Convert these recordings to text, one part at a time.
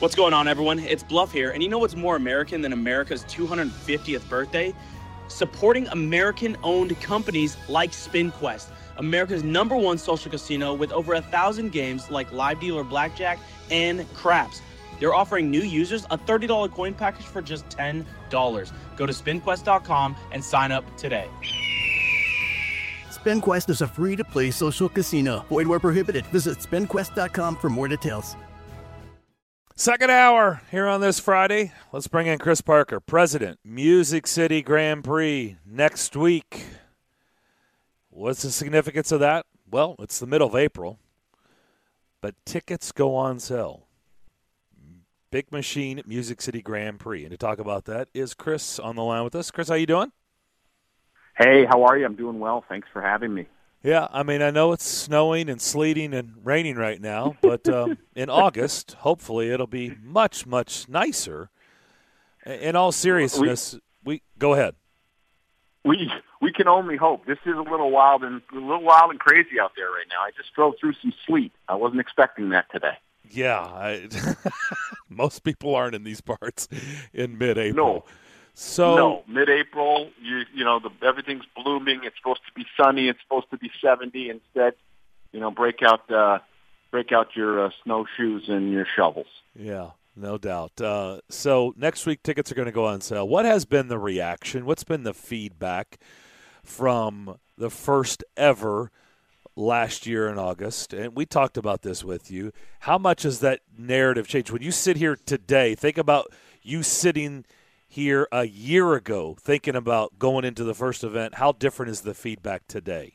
What's going on, everyone? It's Bluff here, and you know what's more American than America's 250th birthday? Supporting American-owned companies like SpinQuest, America's #1 social casino with over 1,000 games like live dealer blackjack and craps. They're offering new users a $30 coin package for just $10. Go to SpinQuest.com and sign up today. SpinQuest is a free-to-play social casino. Void where prohibited. Visit SpinQuest.com for more details. Second hour here on this Friday. Let's bring in Chris Parker, President, Music City Grand Prix next week. What's the significance of that? Well, it's the middle of April, but tickets go on sale. Big Machine Music City Grand Prix. And to talk about that is Chris on the line with us. Chris, how you doing? Hey, how are you? I'm doing well. Thanks for having me. Yeah, I mean, I know it's snowing and sleeting and raining right now, but in August, hopefully it'll be much, much nicer. In all seriousness, we go ahead. We can only hope. This is a little wild and crazy out there right now. I just drove through some sleet. I wasn't expecting that today. Yeah, most people aren't in these parts in mid-April. No. So mid-April, everything's blooming. It's supposed to be sunny. It's supposed to be 70. Instead, break out your snowshoes and your shovels. Yeah, no doubt. So next week, tickets are going to go on sale. What has been the reaction? What's been the feedback from the first ever last year in August? And we talked about this with you. How much has that narrative changed? When you sit here today, think about you sitting here a year ago thinking about going into the first event. How different is the feedback today?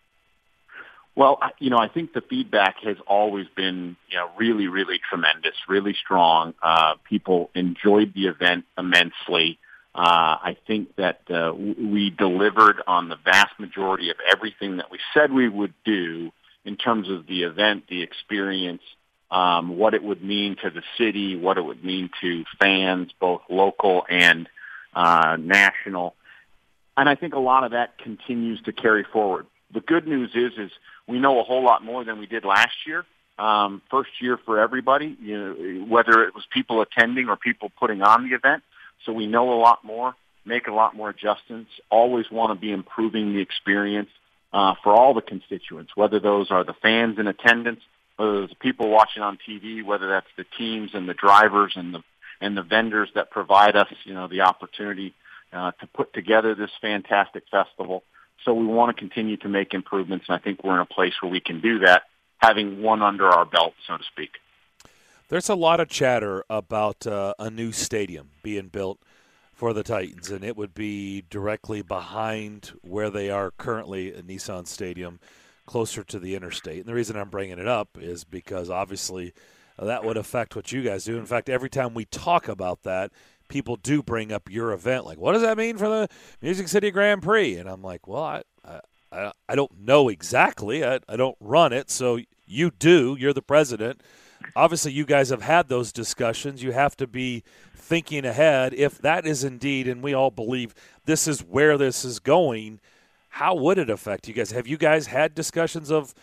Well, I think the feedback has always been, really, really tremendous, really strong. People enjoyed the event immensely. I think that we delivered on the vast majority of everything that we said we would do in terms of the event, the experience, what it would mean to the city, what it would mean to fans, both local and national. And I think a lot of that continues to carry forward. The good news is we know a whole lot more than we did last year. First year for everybody, whether it was people attending or people putting on the event. So we know a lot more, make a lot more adjustments, always want to be improving the experience for all the constituents, whether those are the fans in attendance, whether it's people watching on TV, whether that's the teams and the drivers and the vendors that provide us, the opportunity to put together this fantastic festival. So we want to continue to make improvements, and I think we're in a place where we can do that, having one under our belt, so to speak. There's a lot of chatter about a new stadium being built for the Titans, and it would be directly behind where they are currently at Nissan Stadium, closer to the interstate. And the reason I'm bringing it up is because obviously that would affect what you guys do. In fact, every time we talk about that, people do bring up your event. Like, what does that mean for the Music City Grand Prix? And I'm like, well, I don't know exactly. I don't run it, so you do. You're the president. Obviously, you guys have had those discussions. You have to be thinking ahead. If that is indeed, and we all believe this is where this is going, how would it affect you guys? Have you guys had discussions of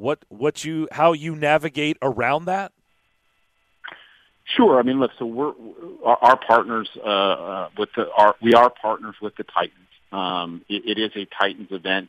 how you navigate around that? Sure. I mean, look. So our partners we are partners with the Titans. It is a Titans event.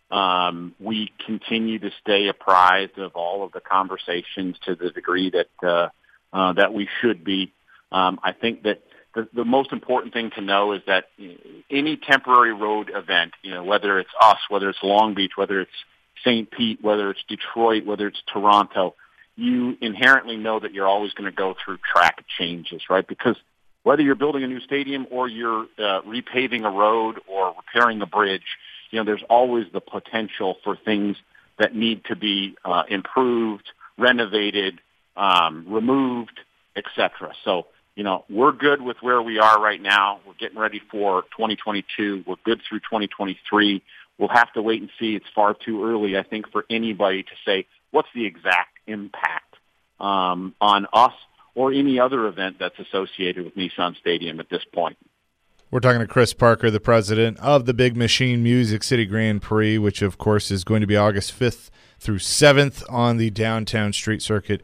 We continue to stay apprised of all of the conversations to the degree that we should be. I think that the most important thing to know is that any temporary road event, whether it's us, whether it's Long Beach, whether it's St. Pete, whether it's Detroit, whether it's Toronto, you inherently know that you're always going to go through track changes, right? Because whether you're building a new stadium or you're repaving a road or repairing a bridge, there's always the potential for things that need to be improved, renovated, removed, etc. So, we're good with where we are right now. We're getting ready for 2022. We're good through 2023. We'll have to wait and see. It's far too early, I think, for anybody to say what's the exact impact on us or any other event that's associated with Nissan Stadium at this point. We're talking to Chris Parker, the president of the Big Machine Music City Grand Prix, which, of course, is going to be August 5th through 7th on the downtown street circuit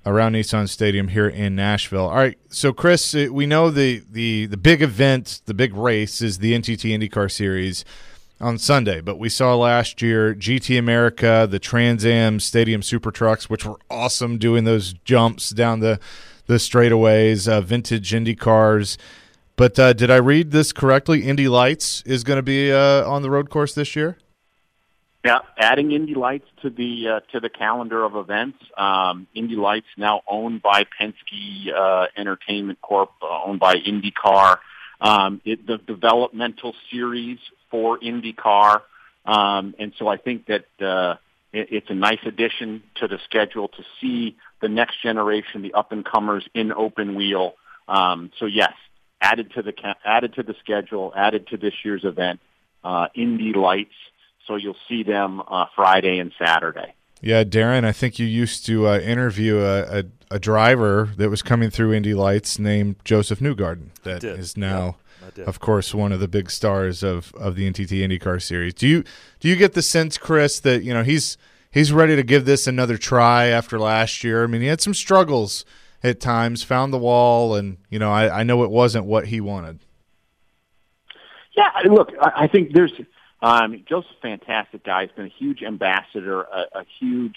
around Nissan Stadium here in Nashville. All right, so Chris, we know the big event, the big race is the NTT IndyCar Series on Sunday, but we saw last year GT America, the Trans Am Stadium Super Trucks, which were awesome, doing those jumps down the straightaways, vintage Indy cars. But did I read this correctly? Indy Lights is going to be on the road course this year? Yeah, adding Indy Lights to the calendar of events. Indy Lights now owned by Penske Entertainment Corp, owned by IndyCar. The developmental series for IndyCar, and so I think that it's a nice addition to the schedule to see the next generation, the up and comers in open wheel. So yes, added to the schedule, added to this year's event, Indy Lights. So you'll see them Friday and Saturday. Yeah, Darren, I think you used to interview a driver that was coming through Indy Lights named Joseph Newgarden that is now, of course, one of the big stars of the NTT IndyCar Series. Do you get the sense, Chris, that he's ready to give this another try after last year? I mean, he had some struggles at times, found the wall, and I know it wasn't what he wanted. Yeah, look, I think there's. Joseph's a fantastic guy. He's been a huge ambassador, a huge,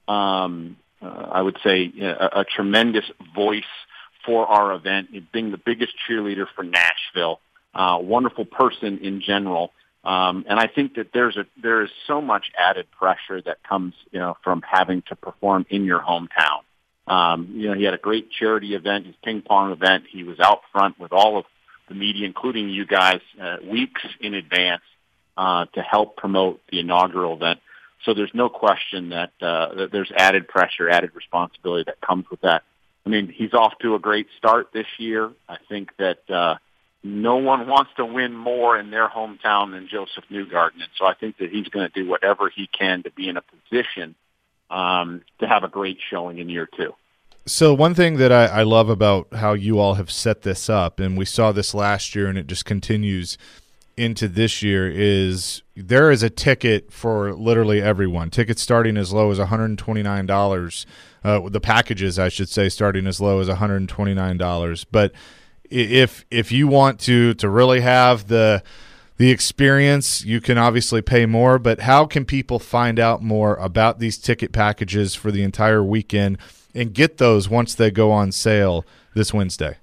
I would say, a tremendous voice for our event, being the biggest cheerleader for Nashville. Wonderful person in general, and I think that there is so much added pressure that comes, from having to perform in your hometown. He had a great charity event, his ping pong event. He was out front with all of the media, including you guys, weeks in advance. To help promote the inaugural event. So there's no question that there's added pressure, added responsibility that comes with that. I mean, he's off to a great start this year. I think that no one wants to win more in their hometown than Joseph Newgarden. And so I think that he's going to do whatever he can to be in a position to have a great showing in year two. So one thing that I love about how you all have set this up, and we saw this last year and it just continues into this year, is there is a ticket for literally everyone. Tickets starting as low as $129. The packages, I should say, starting as low as $129. But if you want to really have the experience, you can obviously pay more. But how can people find out more about these ticket packages for the entire weekend and get those once they go on sale this Wednesday?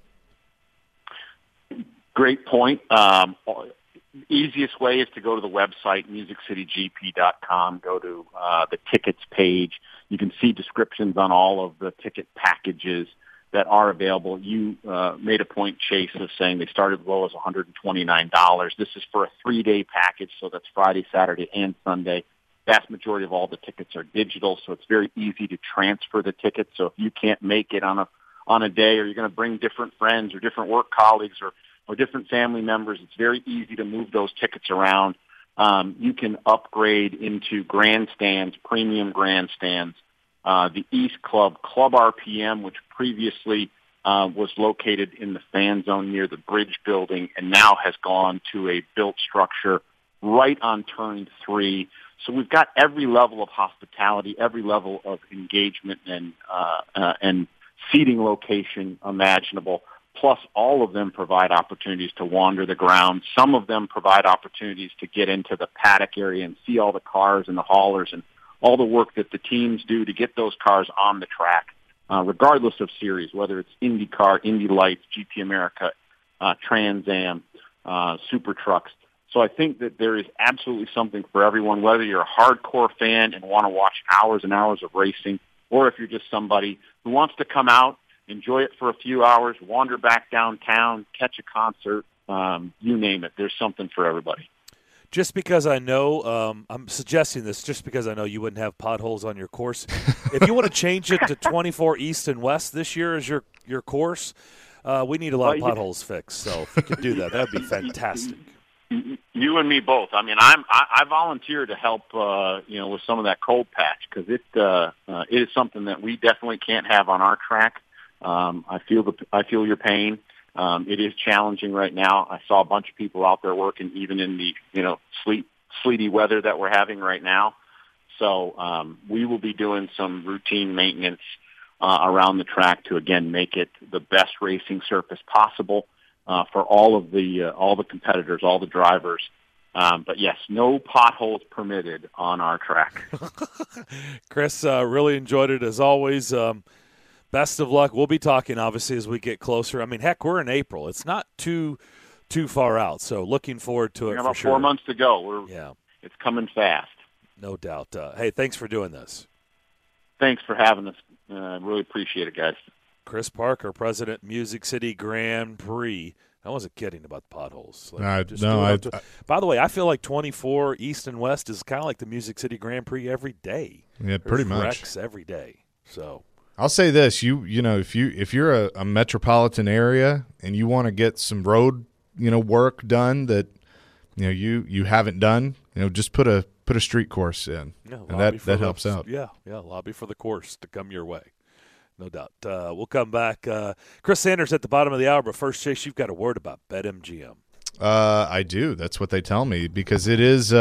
Great point. Easiest way is to go to the website, musiccitygp.com, go to the tickets page. You can see descriptions on all of the ticket packages that are available. You made a point, Chase, of saying they started as low as $129. This is for a 3-day package, so that's Friday, Saturday, and Sunday. Vast majority of all the tickets are digital, so it's very easy to transfer the tickets. So if you can't make it on a day, or you're going to bring different friends or different work colleagues or different family members, it's very easy to move those tickets around. You can upgrade into grandstands, premium grandstands. The East Club RPM, which previously was located in the fan zone near the Bridge building and now has gone to a built structure right on turn 3. So we've got every level of hospitality, every level of engagement and seating location imaginable. Plus, all of them provide opportunities to wander the ground. Some of them provide opportunities to get into the paddock area and see all the cars and the haulers and all the work that the teams do to get those cars on the track, regardless of series, whether it's IndyCar, Indy Lights, GT America, Trans Am, Super Trucks. So I think that there is absolutely something for everyone, whether you're a hardcore fan and want to watch hours and hours of racing, or if you're just somebody who wants to come out, enjoy it for a few hours, wander back downtown, catch a concert, you name it. There's something for everybody. Just because I know, I'm suggesting this just because I know you wouldn't have potholes on your course. If you want to change it to 24 East and West this year as your course, we need a lot of potholes fixed. So if you could do that, that would be fantastic. You and me both. I mean, I volunteer to help, with some of that cold patch because it is something that we definitely can't have on our track. I feel your pain. It is challenging right now. I saw a bunch of people out there working even in the, sleety weather that we're having right now. So, we will be doing some routine maintenance around the track to, again, make it the best racing surface possible for all the competitors, all the drivers. But yes, no potholes permitted on our track. Chris, really enjoyed it as always. Best of luck. We'll be talking, obviously, as we get closer. I mean, heck, we're in April. It's not too far out, so looking forward to it for sure. We have about 4 months to go. It's coming fast. No doubt. Hey, thanks for doing this. Thanks for having us. Really appreciate it, guys. Chris Parker, President, Music City Grand Prix. I wasn't kidding about the potholes. By the way, I feel like 24 East and West is kind of like the Music City Grand Prix every day. Yeah, pretty much. Wrecks every day. So I'll say this: you know, if you're a metropolitan area and you want to get some road work done that you haven't done, just put a street course in, and that helps out. Yeah, lobby for the course to come your way. No doubt. We'll come back. Chris Sanders at the bottom of the hour, but first, Chase, you've got a word about BetMGM. I do. That's what they tell me because it is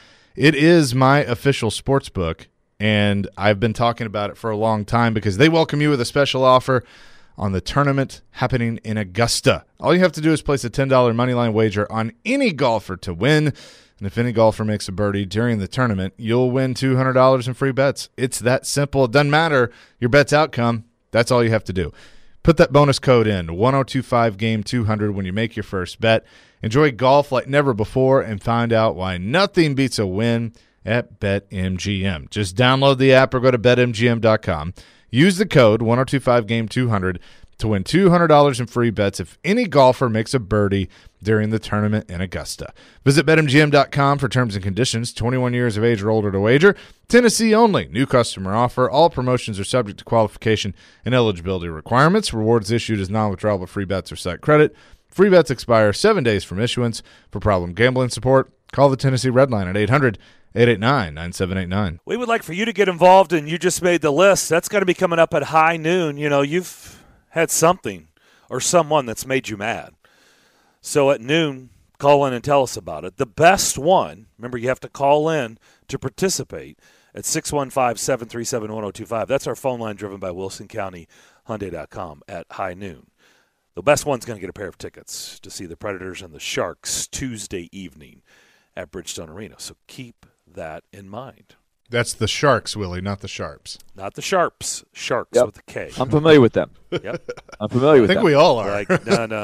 my official sports book, and I've been talking about it for a long time because they welcome you with a special offer on the tournament happening in Augusta. All you have to do is place a $10 moneyline wager on any golfer to win. And if any golfer makes a birdie during the tournament, you'll win $200 in free bets. It's that simple. It doesn't matter your bet's outcome. That's all you have to do. Put that bonus code in, 1025GAME200 when you make your first bet. Enjoy golf like never before and find out why nothing beats a win at BetMGM. Just download the app or go to BetMGM.com. Use the code 1025GAME200 to win $200 in free bets if any golfer makes a birdie during the tournament in Augusta. Visit BetMGM.com for terms and conditions. 21 years of age or older to wager. Tennessee only. New customer offer. All promotions are subject to qualification and eligibility requirements. Rewards issued as non-withdrawable free bets or site credit. Free bets expire 7 days from issuance. For problem gambling support, call the Tennessee Red Line at 800-889-9789. We would like for you to get involved, and you just made the list. That's going to be coming up at high noon. You've had something or someone that's made you mad. So at noon, call in and tell us about it. The best one, remember you have to call in to participate at 615-737-1025. That's our phone line driven by WilsonCountyHyundai.com at high noon. The best one's going to get a pair of tickets to see the Predators and the Sharks Tuesday evening at Bridgestone Arena. So keep that in mind. That's the Sharks, Willie, not the Sharps. Not the Sharps. Sharks with a K. I'm familiar with them. Yep. I'm familiar with them. I think we all are. Like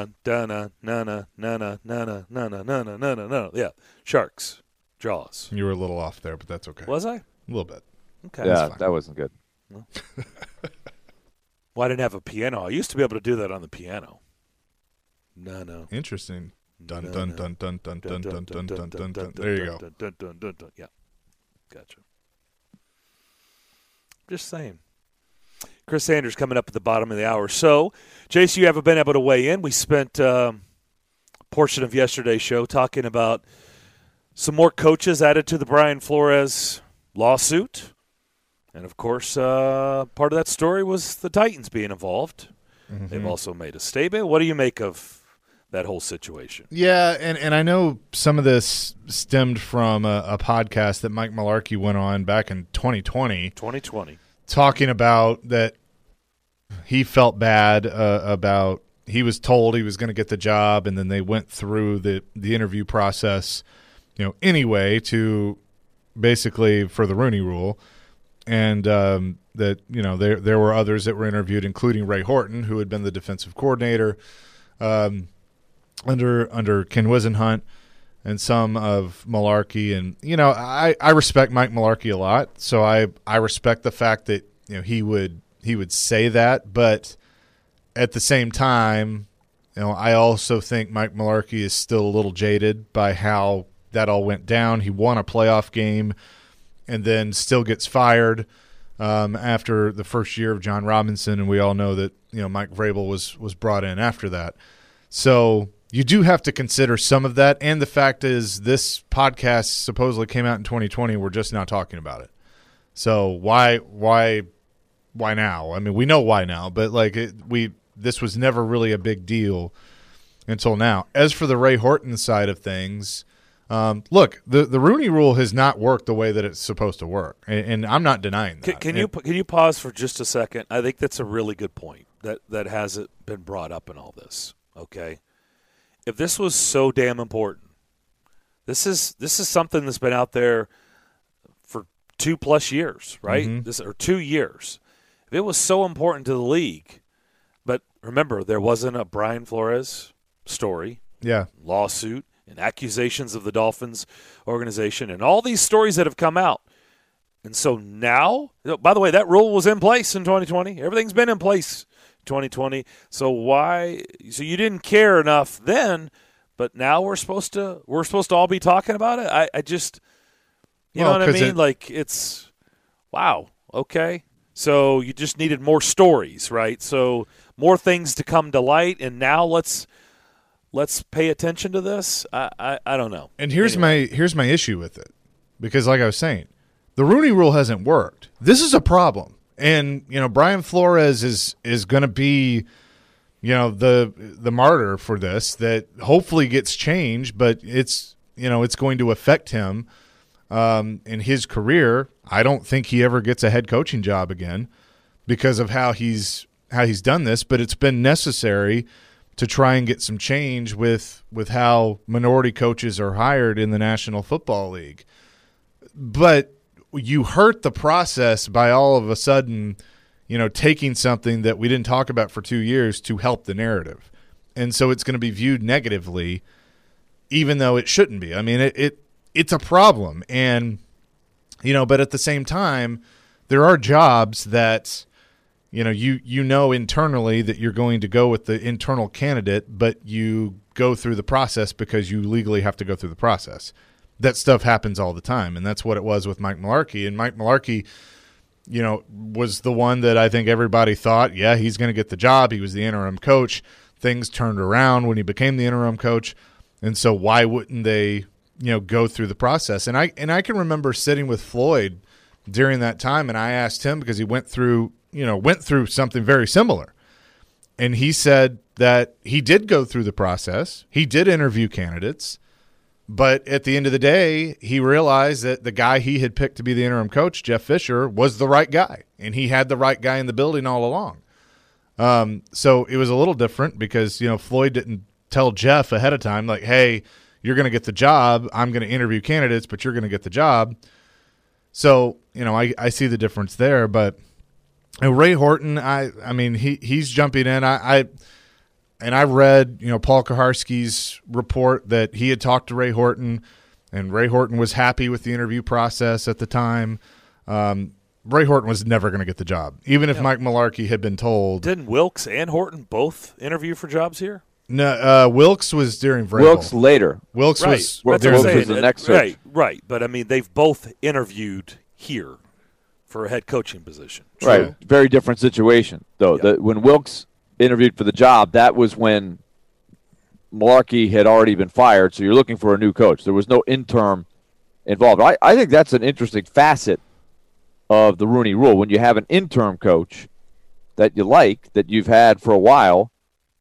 na-na. Yeah. Sharks. Jaws. You were a little off there, but that's okay. Was I? A little bit. Okay. Yeah, that wasn't good. Well, I didn't have a piano. I used to be able to do that on the piano. No. Interesting. Dun, dun, dun, dun, dun, dun, dun, dun, dun, dun, dun. There you go. Yeah. Gotcha. Just saying. Chris Sanders coming up at the bottom of the hour. So, Jace, you haven't been able to weigh in. We spent a portion of yesterday's show talking about some more coaches added to the Brian Flores lawsuit. And, of course, part of that story was the Titans being involved. Mm-hmm. They've also made a statement. What do you make of that whole situation? Yeah, and I know some of this stemmed from a podcast that Mike Mularkey went on back in 2020. Talking about that he felt bad about he was told he was going to get the job, and then they went through the interview process, anyway, to basically for the Rooney Rule. And that, there were others that were interviewed, including Ray Horton, who had been the defensive coordinator under Ken Wisenhunt, and some of Mularkey. And, I respect Mike Mularkey a lot, so I respect the fact that, he would say that. But at the same time, I also think Mike Mularkey is still a little jaded by how that all went down. He won a playoff game and then still gets fired after the first year of John Robinson, and we all know that Mike Vrabel was brought in after that. So you do have to consider some of that, and the fact is this podcast supposedly came out in 2020. We're just not talking about it. So why now? I mean, we know why now, but this was never really a big deal until now. As for the Ray Horton side of things, Look, the Rooney Rule has not worked the way that it's supposed to work, and I'm not denying that. Can you pause for just a second? I think that's a really good point that hasn't been brought up in all this. Okay, if this was so damn important, this is something that's been out there for 2+ years, right? Mm-hmm. Or 2 years. If it was so important to the league, but remember, there wasn't a Brian Flores story, lawsuit, and accusations of the Dolphins organization, and all these stories that have come out. And so now, by the way, that rule was in place in 2020. Everything's been in place in 2020. So you didn't care enough then, but now we're supposed to all be talking about it? I just, you know what I mean? It's, wow, okay. So you just needed more stories, right? So more things to come to light, and now let's pay attention to this. I don't know. And here's my issue with it, because like I was saying, the Rooney Rule hasn't worked. This is a problem, and Brian Flores is going to be the martyr for this. That hopefully gets changed, but it's going to affect him in his career. I don't think he ever gets a head coaching job again because of how he's done this. But it's been necessary to try and get some change with how minority coaches are hired in the National Football League. But you hurt the process by all of a sudden, taking something that we didn't talk about for 2 years to help the narrative. And so it's going to be viewed negatively, even though it shouldn't be. I mean, it's a problem. And, but at the same time, there are jobs that – internally that you're going to go with the internal candidate, but you go through the process because you legally have to go through the process. That stuff happens all the time, and that's what it was with Mike Mularkey. And Mike Mularkey, was the one that I think everybody thought, yeah, he's going to get the job. He was the interim coach. Things turned around when he became the interim coach, and so why wouldn't they, go through the process? And I can remember sitting with Floyd during that time, and I asked him because he went through something very similar. And he said that he did go through the process. He did interview candidates. But at the end of the day, he realized that the guy he had picked to be the interim coach, Jeff Fisher, was the right guy. And he had the right guy in the building all along. So it was a little different because, Floyd didn't tell Jeff ahead of time, like, hey, you're going to get the job. I'm going to interview candidates, but you're going to get the job. So, I see the difference there. But and Ray Horton, I mean, he's jumping in. I read, Paul Kaharski's report that he had talked to Ray Horton, and Ray Horton was happy with the interview process at the time. Ray Horton was never going to get the job, even if Mike Mularkey had been told. Didn't Wilkes and Horton both interview for jobs here? No, Wilkes was during Vrabel. Wilkes later. Wilkes right. was Wilkes was the next search. Right. But, I mean, they've both interviewed here for a head coaching position. True. Right. Very different situation, though. Yeah. When Wilkes interviewed for the job, that was when Mularkey had already been fired, so you're looking for a new coach. There was no interim involved. I think that's an interesting facet of the Rooney Rule. When you have an interim coach that you like, that you've had for a while,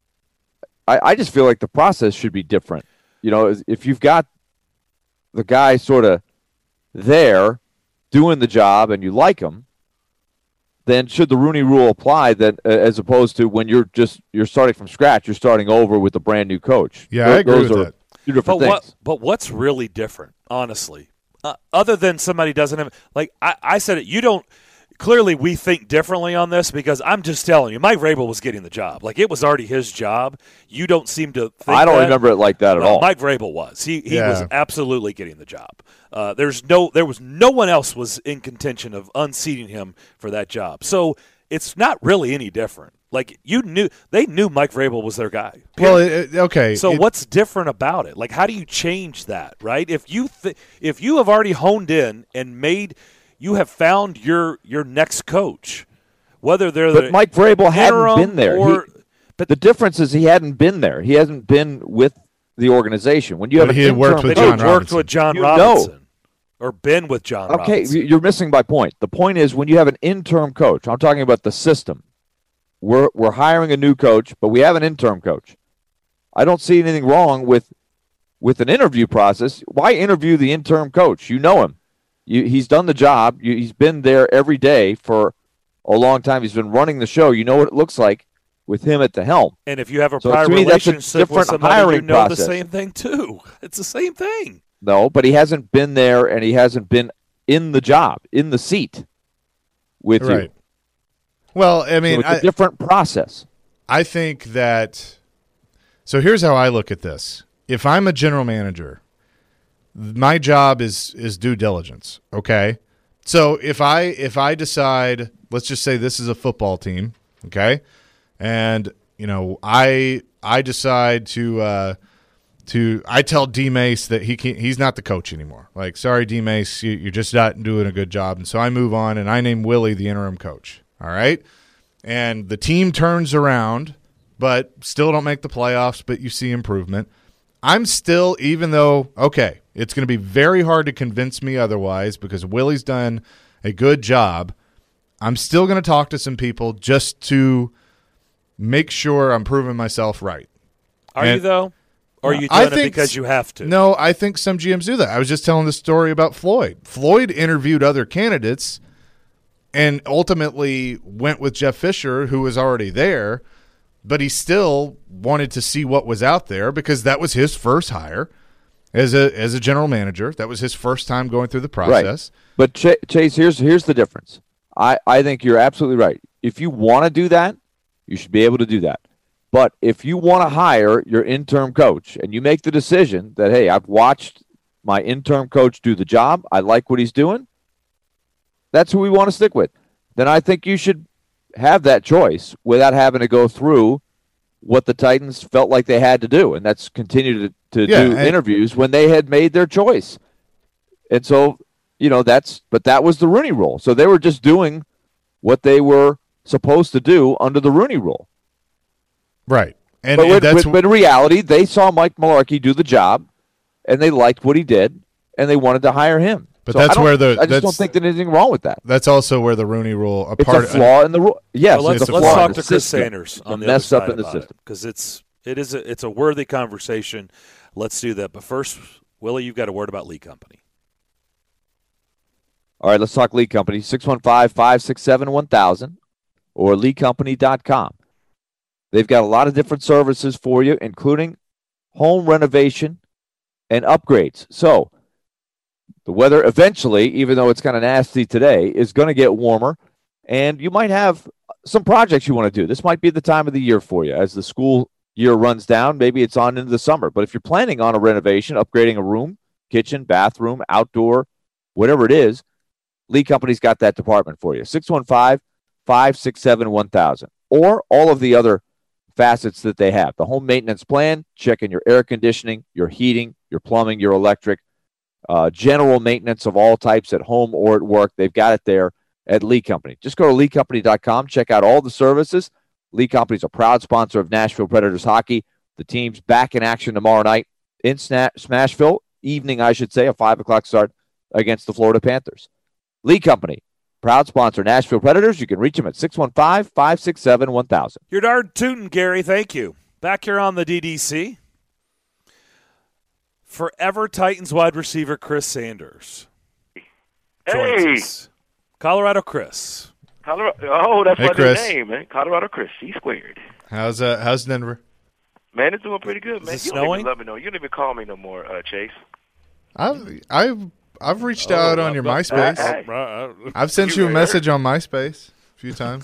I just feel like the process should be different. If you've got the guy sort of there doing the job and you like him, then should the Rooney Rule apply that as opposed to when you're starting from scratch, you're starting over with a brand new coach? Yeah, I agree with that. Two different things. But what's really different, honestly, other than somebody doesn't have – like I said it, you don't – clearly we think differently on this because I'm just telling you, Mike Vrabel was getting the job. Like, it was already his job. You don't seem to think I don't remember it like that at all. Mike Vrabel was. He was absolutely getting the job. There was no one else was in contention of unseating him for that job. So it's not really any different. Like, they knew Mike Vrabel was their guy. Period. Well, okay. So what's different about it? Like, how do you change that, right? If you have already honed in and made – you have found your next coach, whether they're but Mike Vrabel hadn't been there. But the difference is he hadn't been there. He hasn't been with the organization. When you have he had worked with John Robinson. Worked with John Robinson or been with John Robinson. Okay, you're missing my point. The point is when you have an interim coach, I'm talking about the system. We're hiring a new coach, but we have an interim coach. I don't see anything wrong with with an interview process, why interview the interim coach? You know him. He's done the job. He's been there every day for a long time. He's been running the show. You know what it looks like with him at the helm. And if you have a So prior to me, that's a relationship with different somebody, hiring you know process. the same thing too. It's the same thing. No, but he hasn't been there, and he hasn't been in the job, in the seat with you. Right. Well, I mean, So it's a different process. I think that – so here's how I look at this. If I'm a general manager, my job is due diligence, okay? So if I decide, let's just say this is a football team, okay, and I decide to I tell D Mace that he's not the coach anymore. Like, sorry, D Mace, you're just not doing a good job, and so I move on and I name Willie the interim coach. All right, and the team turns around, but still don't make the playoffs, but you see improvement. I'm still, even though, okay, it's going to be very hard to convince me otherwise because Willie's done a good job, I'm still going to talk to some people just to make sure I'm proving myself right. Are you, though? Or are you I doing it think because you have to? No, I think some GMs do that. I was just telling the story about Floyd. Floyd interviewed other candidates and ultimately went with Jeff Fisher, who was already there, but he still wanted to see what was out there because that was his first hire as a general manager. That was his first time going through the process. Right. But Chase, here's the difference. I think you're absolutely right. If you want to do that, you should be able to do that. But if you want to hire your interim coach and you make the decision that, hey, I've watched my interim coach do the job, I like what he's doing, that's who we want to stick with, then I think you should have that choice without having to go through what the Titans felt like they had to do, and that's continue to do interviews when they had made their choice. And so, but that was the Rooney Rule. So they were just doing what they were supposed to do under the Rooney Rule. Right. But in reality, they saw Mike Mularkey do the job, and they liked what he did, and they wanted to hire him. But so that's I where just don't think there's anything wrong with that. That's also where the Rooney Rule It's a flaw in the rule. Yes, well, let's talk to Chris Sanders on the other side about it, because it's a worthy conversation. Let's do that. But first, Willie, you've got a word about Lee Company. All right, let's talk Lee Company. 615-567-1000 or leecompany.com. They've got a lot of different services for you, including home renovation and upgrades. So the weather eventually, even though it's kind of nasty today, is going to get warmer, and you might have some projects you want to do. This might be the time of the year for you. As the school year runs down, maybe it's on into the summer. But if you're planning on a renovation, upgrading a room, kitchen, bathroom, outdoor, whatever it is, Lee Company's got that department for you. 615-567-1000 or all of the other facets that they have. The home maintenance plan, checking your air conditioning, your heating, your plumbing, your electric, general maintenance of all types at home or at work. They've got it there at Lee Company. Just go to leecompany.com, check out all the services. Lee Company's a proud sponsor of Nashville Predators hockey. The team's back in action tomorrow night in Smashville, evening, I should say, a 5 o'clock start against the Florida Panthers. Lee Company, proud sponsor, Nashville Predators. You can reach them at 615-567-1000. You're darn tootin', Gary. Thank you. Back here on the DDC. Forever Titans wide receiver Chris Sanders joins us. Colorado Chris. That's my Chris. new name, man. Colorado Chris, C-squared. How's Denver? Man, it's doing pretty good, man. Is it You don't snowing? even let me know. You don't even call me no more, Chase. I've reached out on your MySpace. I've sent you a message on MySpace a few times.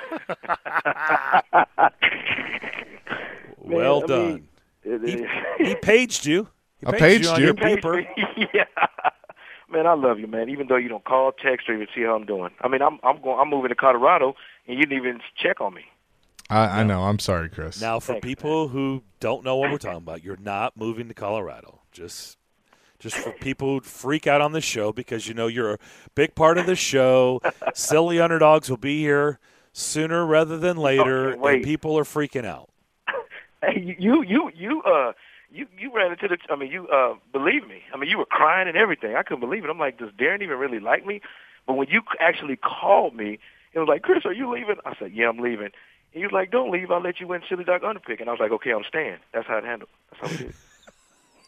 Well done. He paged you. He I paged on you. your beeper. Yeah. Man, I love you, man. Even though you don't call, text, or even see how I'm doing. I mean, I'm moving to Colorado, and you didn't even check on me. I know. I'm sorry, Chris. Now, for Thanks, people who don't know what we're talking about, you're not moving to Colorado. Just for people who freak out on the show, because you're a big part of the show. Silly Underdogs will be here sooner rather than later, and people are freaking out. Hey, you ran into the. I mean, you believe me. I mean, you were crying and everything. I couldn't believe it. I'm like, does Darren even really like me? But when you actually called me, it was like, Chris, are you leaving? I said, yeah, I'm leaving. And he was like, don't leave. I'll let you win Silly Dog Underpick. And I was like, okay, I'm staying. That's how it handled. That's how we did.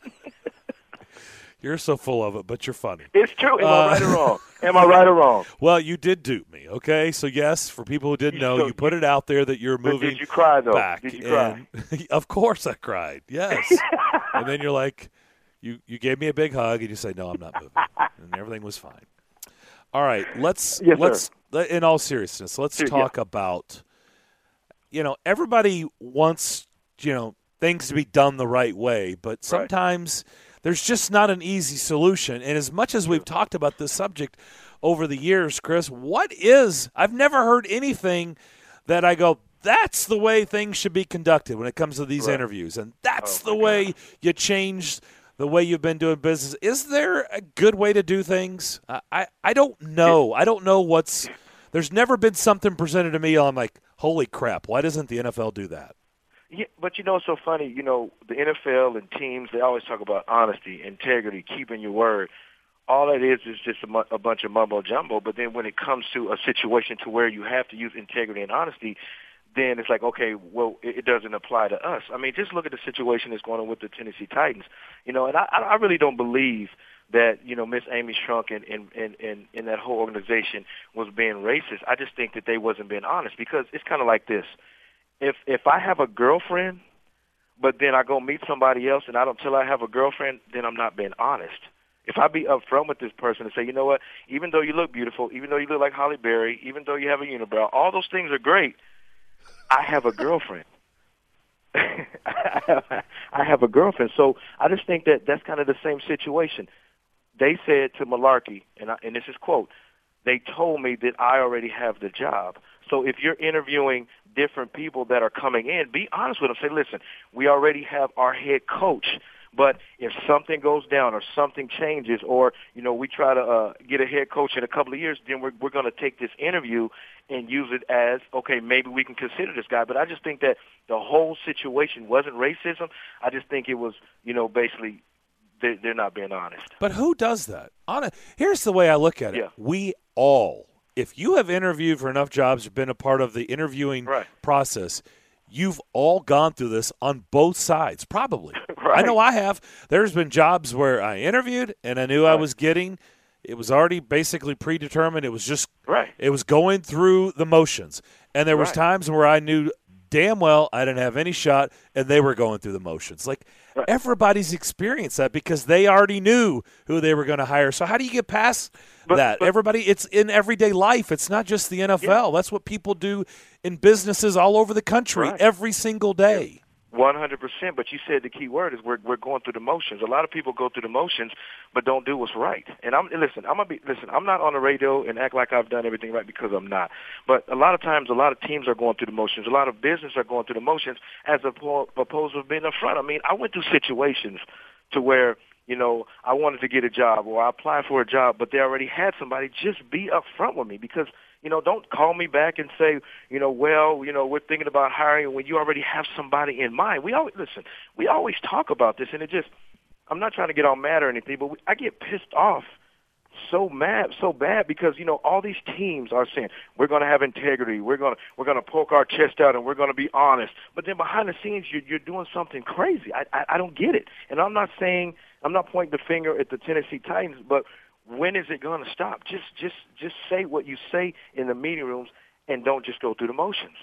You're so full of it, but you're funny. It's true. Am I right or wrong? Am I right or wrong? Well, you did dupe me, okay? So, yes, for people who didn't know, you put it out there that you're moving did you cry, though? back. Did you cry? Of course I cried, yes. And then you're like, you gave me a big hug, and you say, no, I'm not moving. And everything was fine. All right, let's in all seriousness, let's talk about, everybody wants, things to be done the right way, but sometimes there's just not an easy solution. And as much as we've talked about this subject over the years, Chris, I've never heard anything that I go, that's the way things should be conducted when it comes to these interviews. And that's the way you change the way you've been doing business. Is there a good way to do things? I don't know. I don't know there's never been something presented to me. I'm like, holy crap, why doesn't the NFL do that? Yeah, but it's so funny, the NFL and teams, they always talk about honesty, integrity, keeping your word. All it is just a bunch of mumbo-jumbo, but then when it comes to a situation to where you have to use integrity and honesty, then it's like, okay, well, it doesn't apply to us. I mean, just look at the situation that's going on with the Tennessee Titans. And I really don't believe that, Miss Amy Shrunk and that whole organization was being racist. I just think that they wasn't being honest, because it's kind of like this. If I have a girlfriend, but then I go meet somebody else and I don't tell her I have a girlfriend, then I'm not being honest. If I be upfront with this person and say, you know what, even though you look beautiful, even though you look like Holly Berry, even though you have a unibrow, all those things are great, I have a girlfriend. I have a girlfriend. So I just think that that's kind of the same situation. They said to Malarkey, and this is quote, they told me that I already have the job. So if you're interviewing different people that are coming in, be honest with them. Say, listen, we already have our head coach, but if something goes down or something changes, or, we try to get a head coach in a couple of years, then we're going to take this interview and use it as, okay, maybe we can consider this guy. But I just think that the whole situation wasn't racism. I just think it was, basically they're not being honest. But who does that? Here's the way I look at it. Yeah. We all, if you have interviewed for enough jobs, been a part of the interviewing process, you've all gone through this on both sides, probably. I know I have. There's been jobs where I interviewed and I knew I was getting – it was already basically predetermined. It was just it was going through the motions. And there was times where I knew damn well I didn't have any shot, and they were going through the motions. Like, everybody's experienced that because they already knew who they were going to hire. So how do you get past that? Everybody, it's in everyday life. It's not just the NFL. Yeah. That's what people do in businesses all over the country every single day. 100%, but you said the key word is we're going through the motions. A lot of people go through the motions but don't do what's right. And I'm not on the radio and act like I've done everything right, because I'm not. But a lot of times, a lot of teams are going through the motions. A lot of business are going through the motions as opposed to being upfront. I mean, I went through situations to where, I wanted to get a job or I applied for a job, but they already had somebody. Just be upfront with me, because don't call me back and say, we're thinking about hiring when you already have somebody in mind. We always talk about this, and I'm not trying to get all mad or anything, but I get pissed off so bad because, all these teams are saying, we're going to have integrity, we're going to poke our chest out, and we're going to be honest. But then behind the scenes, you're doing something crazy. I don't get it. And I'm not pointing the finger at the Tennessee Titans, but when is it going to stop? Just say what you say in the meeting rooms and don't just go through the motions.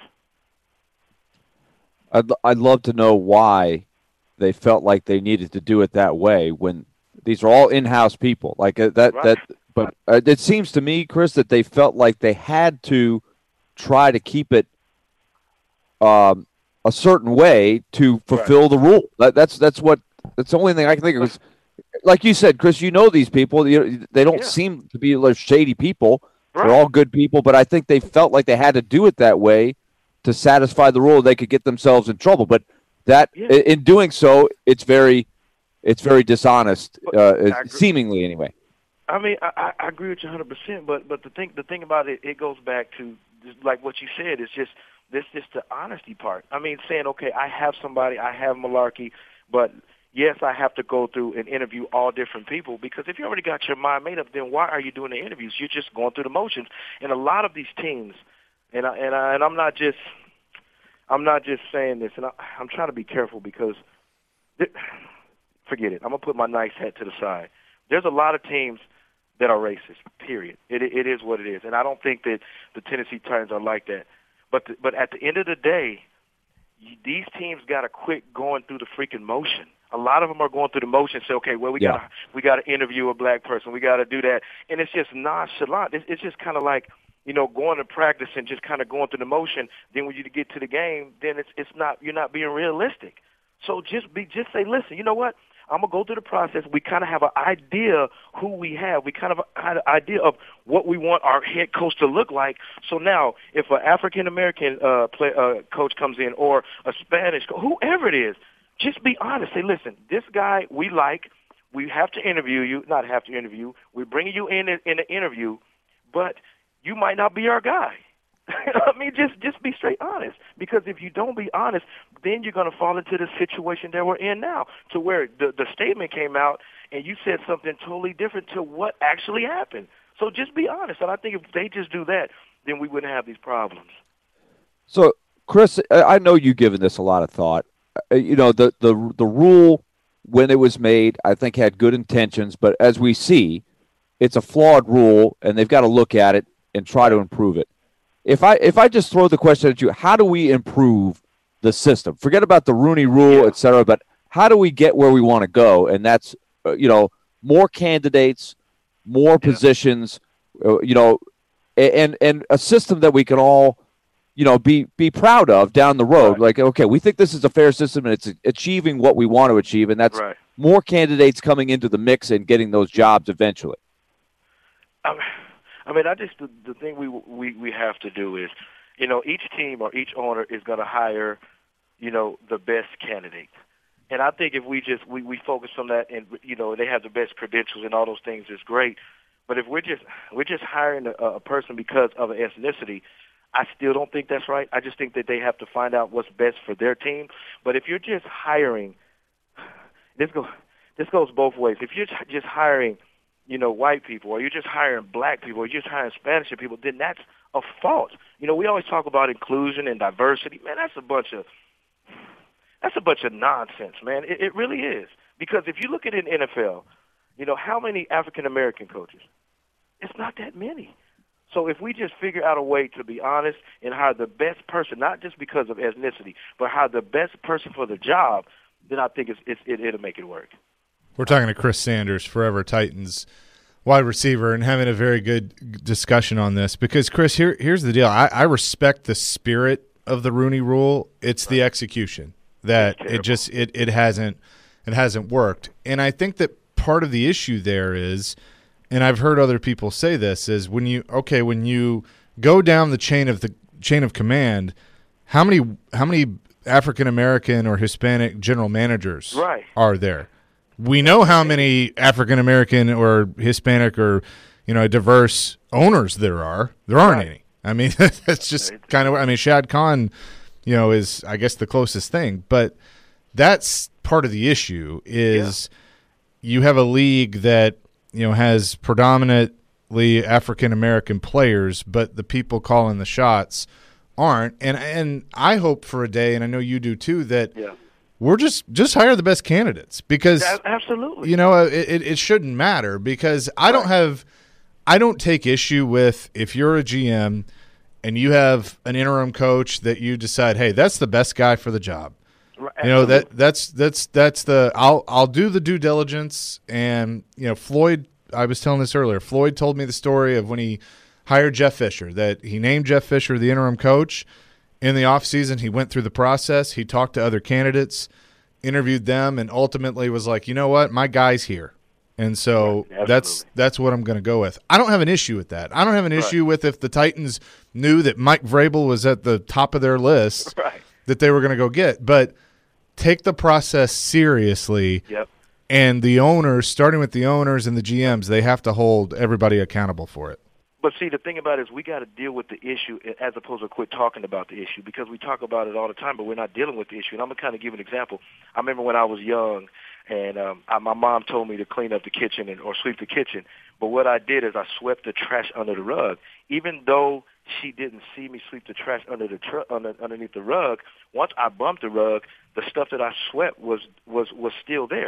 I'd love to know why they felt like they needed to do it that way when these are all in-house people. Like but it seems to me, Chris, that they felt like they had to try to keep it a certain way to fulfill the rule. That's the only thing I can think of. Like you said, Chris, these people. They don't seem to be like shady people. They're all good people, but I think they felt like they had to do it that way to satisfy the rule. They could get themselves in trouble, but in doing so, it's very dishonest, seemingly anyway. I mean, I agree with you 100%, but the thing about it, it goes back to like what you said. It's just the honesty part. I mean, saying, okay, I have somebody, I have Malarkey, but yes, I have to go through and interview all different people, because if you already got your mind made up, then why are you doing the interviews? You're just going through the motions. And a lot of these teams, and I'm not just saying this, and I'm trying to be careful, because forget it. I'm going to put my nice hat to the side. There's a lot of teams that are racist, period. It is what it is. And I don't think that the Tennessee Titans are like that. But at the end of the day, these teams got to quit going through the freaking motion. A lot of them are going through the motion. Say, okay, well, we got to interview a black person. We got to do that, and it's just nonchalant. It's just kind of like, you know, going to practice and just kind of going through the motion. Then when you get to the game, then it's not, you're not being realistic. So just say, listen, you know what? I'm going to go through the process. We kind of have an idea who we have. We kind of have an idea of what we want our head coach to look like. So now if an African-American coach comes in or a Spanish coach, whoever it is, just be honest. Say, listen, this guy we like. We have to interview you. Not have to interview. We're bringing you in an interview, but you might not be our guy. I mean, just be straight honest. Because if you don't be honest, then you're going to fall into the situation that we're in now, to where the statement came out and you said something totally different to what actually happened. So just be honest. And I think if they just do that, then we wouldn't have these problems. So, Chris, I know you've given this a lot of thought. You know, the rule when it was made, I think had good intentions, but as we see, it's a flawed rule, and they've got to look at it and try to improve it. If I just throw the question at you, how do we improve the system? Forget about the Rooney Rule, et cetera, but how do we get where we want to go? And that's, you know, more candidates, more positions, you know, and a system that we can all, you know, be proud of down the road. Like, okay, we think this is a fair system and it's achieving what we want to achieve, and that's more candidates coming into the mix and getting those jobs eventually. I mean, I just the thing we have to do is, you know, each team or each owner is going to hire, you know, the best candidate. And I think if we focus on that, and you know, they have the best credentials and all those things, is great. But if we're just hiring a person because of an ethnicity, I still don't think that's right. I just think that they have to find out what's best for their team. But if you're just hiring, this goes both ways. If you're just hiring, you know, white people, or you're just hiring black people, or you're just hiring Spanish people, then that's a fault. You know, we always talk about inclusion and diversity. Man, that's a bunch of nonsense, man. It really is. Because if you look at it in NFL, you know, how many African-American coaches? It's not that many. So if we just figure out a way to be honest and hire the best person, not just because of ethnicity, but hire the best person for the job, then I think it'll make it work. We're talking to Chris Sanders, Forever Titans wide receiver, and having a very good discussion on this. Because, Chris, here's the deal. I respect the spirit of the Rooney Rule. It's the execution that it hasn't worked. And I think that part of the issue there is, and I've heard other people say this, is when you go down the chain of command, how many African American or Hispanic general managers are there? We know how many African American or Hispanic or, you know, diverse owners there are. There aren't any. I mean, that's just kind of. I mean, Shad Khan, you know, is I guess the closest thing, but that's part of the issue. Is you have a league that, you know, has predominantly African American players, but the people calling the shots aren't. And I hope for a day, and I know you do too, that we're just hire the best candidates, because absolutely, you know, it shouldn't matter, because I don't take issue with if you're a GM and you have an interim coach that you decide, hey, that's the best guy for the job. You know, that's the I'll do the due diligence. And, you know, Floyd, I was telling this earlier, Floyd told me the story of when he hired Jeff Fisher, that he named Jeff Fisher the interim coach. In the offseason, he went through the process. He talked to other candidates, interviewed them, and ultimately was like, you know what, my guy's here. And so that's what I'm going to go with. I don't have an issue with that. I don't have an issue with if the Titans knew that Mike Vrabel was at the top of their list that they were going to go get. But take the process seriously. And the owners, starting with the owners and the GMs, they have to hold everybody accountable for it. But see, the thing about it is we got to deal with the issue as opposed to quit talking about the issue, because we talk about it all the time, but we're not dealing with the issue. And I'm going to kind of give an example. I remember when I was young, and my mom told me to clean up the kitchen or sweep the kitchen. But what I did is I swept the trash under the rug. Even though she didn't see me sweep the trash underneath the rug, once I bumped the rug, the stuff that I swept was still there.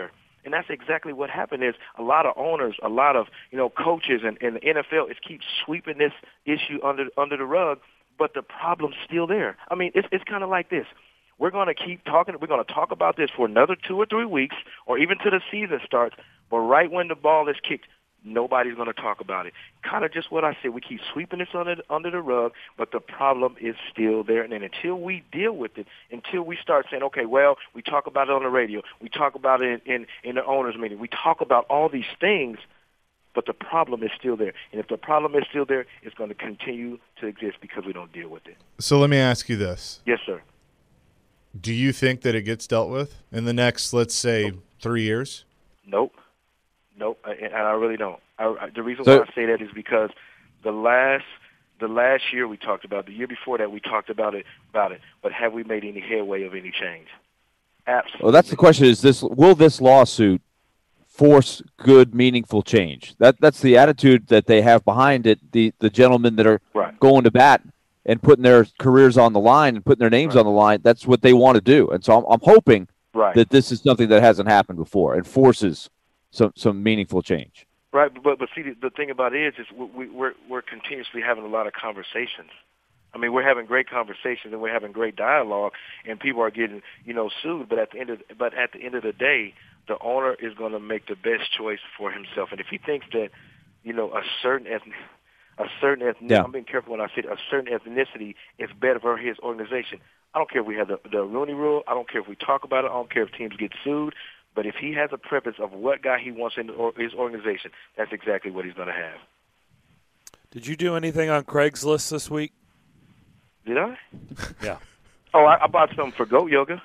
And that's exactly what happened is a lot of owners, a lot of, coaches and the NFL is keep sweeping this issue under the rug, but the problem's still there. I mean, it's kind of like this. We're going to keep talking. We're going to talk about this for another 2 or 3 weeks or even till the season starts. But right when the ball is kicked, nobody's going to talk about it. Kind of just what I said. We keep sweeping this under the rug, but the problem is still there. And then until we deal with it, until we start saying, okay, well, we talk about it on the radio. We talk about it in the owners' meeting. We talk about all these things, but the problem is still there. And if the problem is still there, it's going to continue to exist because we don't deal with it. So let me ask you this. Yes, sir. Do you think that it gets dealt with in the next, let's say, 3 years? Nope, and I really don't. The reason why I say that is because the last year we talked about, the year before that we talked about it. But have we made any headway of any change? Absolutely. Well, that's the question: will this lawsuit force good, meaningful change? That's the attitude that they have behind it. The gentlemen that are going to bat and putting their careers on the line and putting their names on the line, that's what they want to do. And so I'm hoping that this is something that hasn't happened before and forces some meaningful change. Right, but see, the thing about it is we're continuously having a lot of conversations. I mean, we're having great conversations and we're having great dialogue, and people are getting sued. But at the end of the day, the owner is going to make the best choice for himself. And if he thinks that a certain ethnicity, I'm being careful when I say a certain ethnicity is better for his organization. I don't care if we have the Rooney Rule. I don't care if we talk about it. I don't care if teams get sued. But if he has a preference of what guy he wants in his organization, that's exactly what he's going to have. Did you do anything on Craigslist this week? Did I? Yeah. Oh, I bought something for Goat Yoga.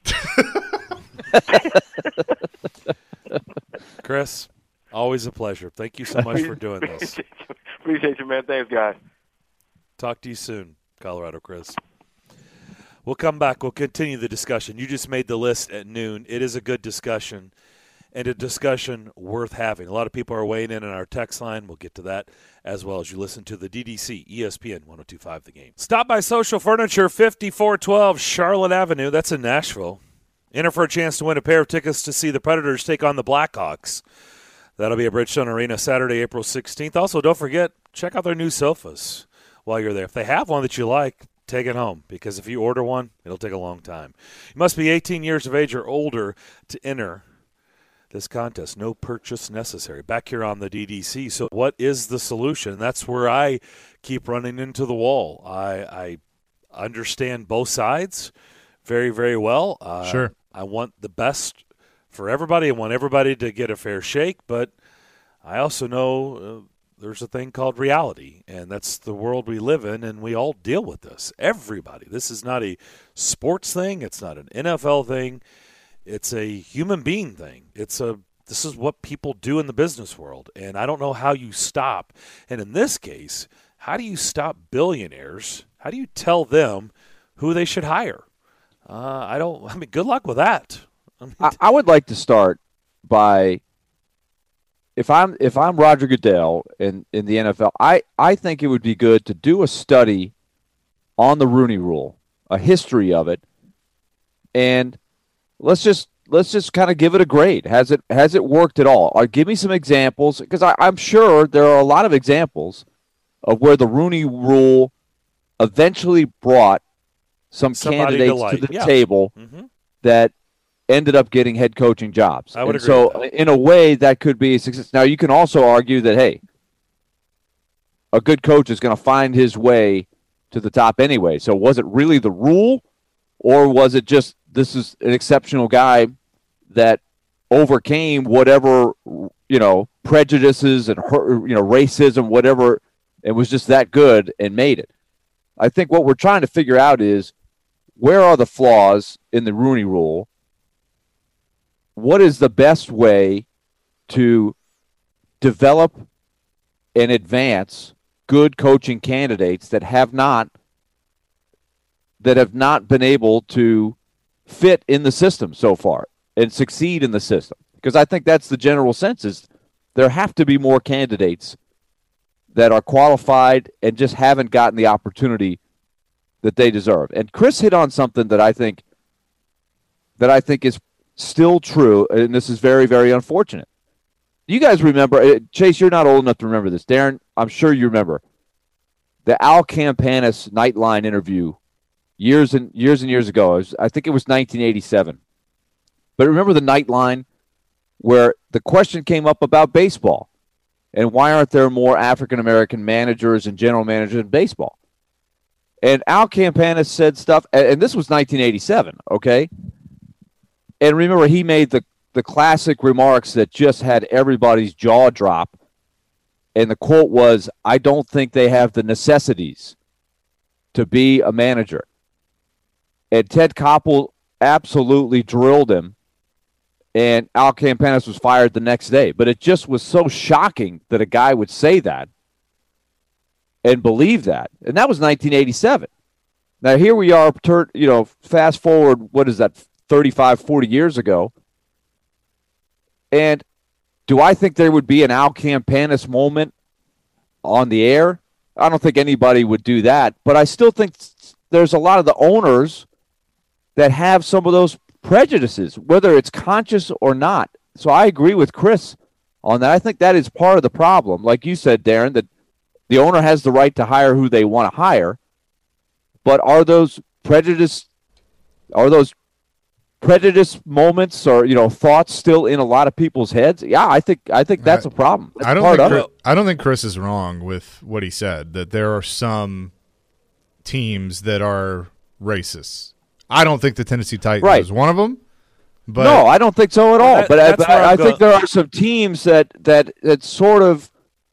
Chris, always a pleasure. Thank you so much for doing this. Appreciate you, man. Thanks, guys. Talk to you soon, Colorado Chris. We'll come back. We'll continue the discussion. You just made the list at noon. It is a good discussion and a discussion worth having. A lot of people are weighing in on our text line. We'll get to that as well as you listen to the DDC ESPN 102.5 The Game. Stop by Social Furniture, 5412 Charlotte Avenue. That's in Nashville. Enter for a chance to win a pair of tickets to see the Predators take on the Blackhawks. That'll be at Bridgestone Arena Saturday, April 16th. Also, don't forget, check out their new sofas while you're there. If they have one that you like, take it home, because if you order one, it'll take a long time. You must be 18 years of age or older to enter this contest. No purchase necessary. Back here on the DDC. So what is the solution? That's where I keep running into the wall. I understand both sides very, very well. Sure. I want the best for everybody. I want everybody to get a fair shake, but I also know there's a thing called reality, and that's the world we live in, and we all deal with this. Everybody. This is not a sports thing. It's not an NFL thing. It's a human being thing. This is what people do in the business world, and I don't know how you stop. And in this case, how do you stop billionaires? How do you tell them who they should hire? Good luck with that. I would like to start by, if I'm Roger Goodell in the NFL, I think it would be good to do a study on the Rooney Rule, a history of it, and let's just kind of give it a grade. Has it worked at all? Or give me some examples, because I'm sure there are a lot of examples of where the Rooney Rule eventually brought somebody candidates to the table that ended up getting head coaching jobs. I would agree so with that. In a way, that could be a success. Now, you can also argue that, hey, a good coach is going to find his way to the top anyway. So was it really the rule, or was it just this is an exceptional guy that overcame whatever, prejudices and, racism, whatever, and was just that good and made it? I think what we're trying to figure out is, where are the flaws in the Rooney Rule? What is the best way to develop and advance good coaching candidates that have not been able to fit in the system so far and succeed in the system? Because I think that's the general sense, is there have to be more candidates that are qualified and just haven't gotten the opportunity that they deserve. And Chris hit on something that I think still true, and this is very, very unfortunate. You guys remember, Chase, you're not old enough to remember this. Darren, I'm sure you remember the Al Campanis Nightline interview years and years ago. I think it was 1987. But remember the Nightline where the question came up about baseball and why aren't there more African-American managers and general managers in baseball? And Al Campanis said stuff, and this was 1987, okay? And remember, he made the classic remarks that just had everybody's jaw drop. And the quote was, "I don't think they have the necessities to be a manager." And Ted Koppel absolutely drilled him, and Al Campanis was fired the next day. But it just was so shocking that a guy would say that and believe that. And that was 1987. Now, here we are, fast forward, what is that, 35, 40 years ago. And do I think there would be an Al Campanis moment on the air? I don't think anybody would do that. But I still think there's a lot of the owners that have some of those prejudices, whether it's conscious or not. So I agree with Chris on that. I think that is part of the problem. Like you said, Darren, that the owner has the right to hire who they want to hire. But are those prejudice moments or thoughts still in a lot of people's heads? Yeah, I think that's a problem. That's I don't think Chris is wrong with what he said, that there are some teams that are racist. I don't think the Tennessee Titans is one of them. But no, I don't think so at all. But I think there are some teams that sort of,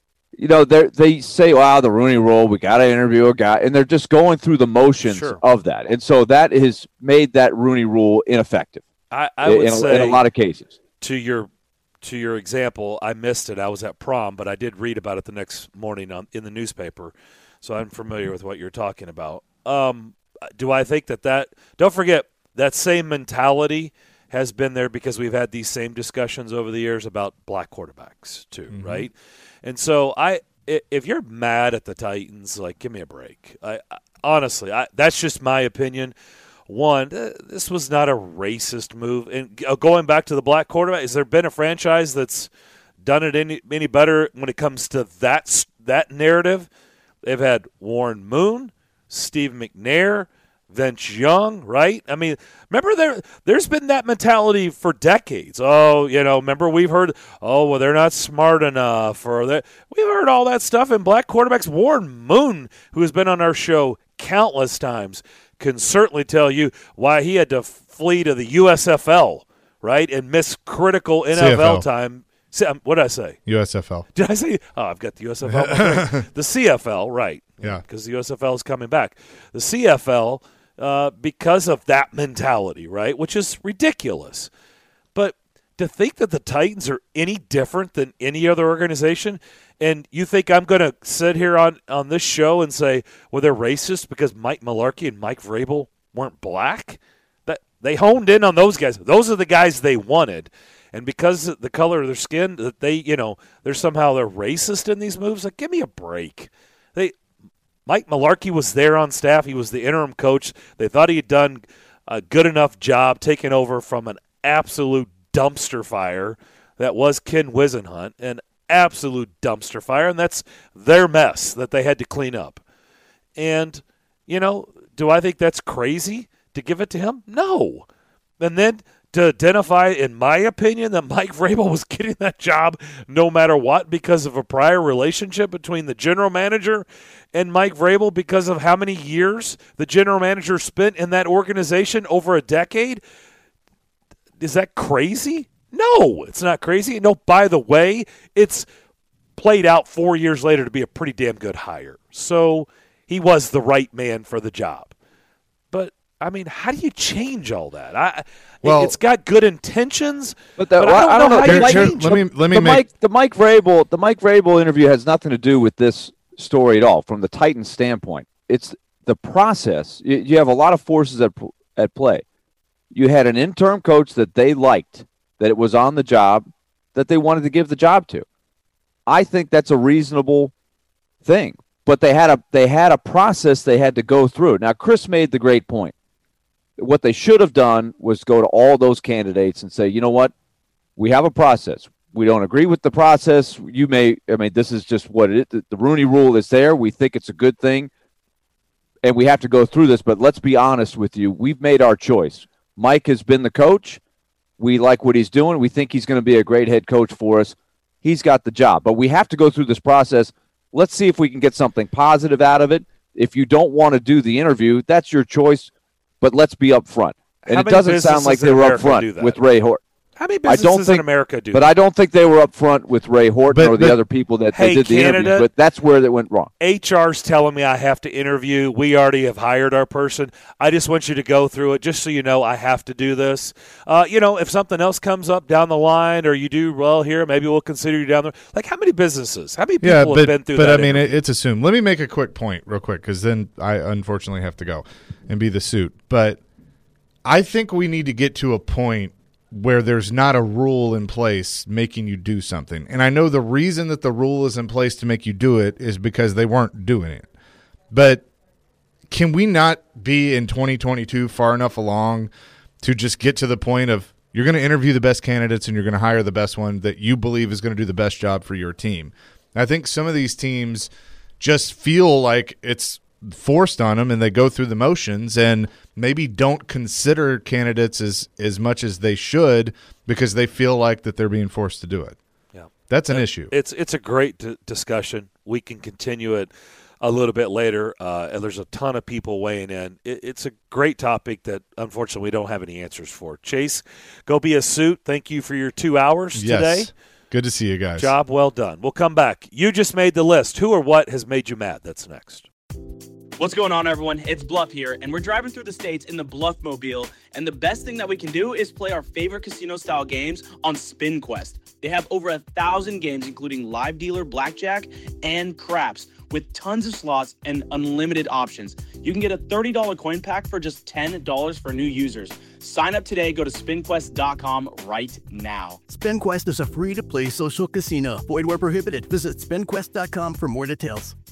they say, "Wow, the Rooney Rule, we got to interview a guy," and they're just going through the motions of that, and so that has made that Rooney Rule ineffective. I would say in a lot of cases. To your example, I missed it. I was at prom, but I did read about it the next morning in the newspaper, so I'm familiar with what you're talking about. Do I think that don't forget, that same mentality has been there because we've had these same discussions over the years about black quarterbacks too, right? And so if you're mad at the Titans, like, give me a break. Honestly, that's just my opinion. One, this was not a racist move. And going back to the black quarterback, has there been a franchise that's done it any better when it comes to that narrative? They've had Warren Moon, Steve McNair, Vince Young, right? I mean, remember there's been that mentality for decades. Oh, remember we've heard, they're not smart enough, or we've heard all that stuff. And black quarterbacks, Warren Moon, who has been on our show countless times, can certainly tell you why he had to flee to the USFL, right, and miss critical NFL time. What did I say? USFL. Did I say? Oh, I've got the USFL. The CFL, right. Yeah. Because the USFL is coming back. The CFL, because of that mentality, right, which is ridiculous. But to think that the Titans are any different than any other organization, and you think I'm going to sit here on this show and say, well, they're racist because Mike Mularkey and Mike Vrabel weren't black? That they honed in on those guys. Those are the guys they wanted. And because of the color of their skin, that they're racist in these moves. Like, give me a break. Mike Mularkey was there on staff. He was the interim coach. They thought he had done a good enough job taking over from an absolute dumpster fire that was Ken Wisenhunt, an absolute dumpster fire, and that's their mess that they had to clean up. And, do I think that's crazy to give it to him? No. And then to identify, in my opinion, that Mike Vrabel was getting that job no matter what because of a prior relationship between the general manager and Mike Vrabel, because of how many years the general manager spent in that organization, over a decade. Is that crazy? No, it's not crazy. No, by the way, it's played out 4 years later to be a pretty damn good hire. So he was the right man for the job. But I mean, how do you change all that? It's got good intentions, but I don't know how you change. The Mike Vrabel interview has nothing to do with this story at all. From the Titans' standpoint, it's the process. You have a lot of forces at play. You had an interim coach that they liked, that it was on the job, that they wanted to give the job to. I think that's a reasonable thing. But they had a process they had to go through. Now, Chris made the great point. What they should have done was go to all those candidates and say, you know what? We have a process. We don't agree with the process. This is just what it is. The Rooney Rule is there. We think it's a good thing, and we have to go through this. But let's be honest with you. We've made our choice. Mike has been the coach. We like what he's doing. We think he's going to be a great head coach for us. He's got the job. But we have to go through this process. Let's see if we can get something positive out of it. If you don't want to do the interview, that's your choice. But let's be upfront. And it doesn't sound like they were upfront with Ray Horton. How many businesses in America do that? But I don't think they were up front with Ray Horton or the other people that they did the interview. But that's where they went wrong. HR's telling me I have to interview. We already have hired our person. I just want you to go through it just so you know I have to do this. If something else comes up down the line or you do well here, maybe we'll consider you down there. Like, how many businesses? How many people have been through that? But, I mean, it's assumed. Let me make a quick point real quick because then I unfortunately have to go and be the suit. But I think we need to get to a point where there's not a rule in place making you do something. And I know the reason that the rule is in place to make you do it is because they weren't doing it. But can we not be in 2022 far enough along to just get to the point of you're going to interview the best candidates and you're going to hire the best one that you believe is going to do the best job for your team? I think some of these teams just feel like it's forced on them and they go through the motions and maybe don't consider candidates as much as they should because they feel like that they're being forced to do it. Yeah, that's an issue. It's a great discussion. We can continue it a little bit later. And there's a ton of people weighing in. It's a great topic that unfortunately we don't have any answers for. Chase, go be a suit. Thank you for your 2 hours today. Good to see you guys. Job well done. We'll come back. You just made the list. Who or what has made you mad? That's next. What's going on, everyone? It's Bluff here, and we're driving through the states in the Bluffmobile, and the best thing that we can do is play our favorite casino-style games on SpinQuest. They have over 1,000 games, including live dealer blackjack and craps, with tons of slots and unlimited options. You can get a $30 coin pack for just $10 for new users. Sign up today. Go to SpinQuest.com right now. SpinQuest is a free-to-play social casino. Void where prohibited. Visit SpinQuest.com for more details.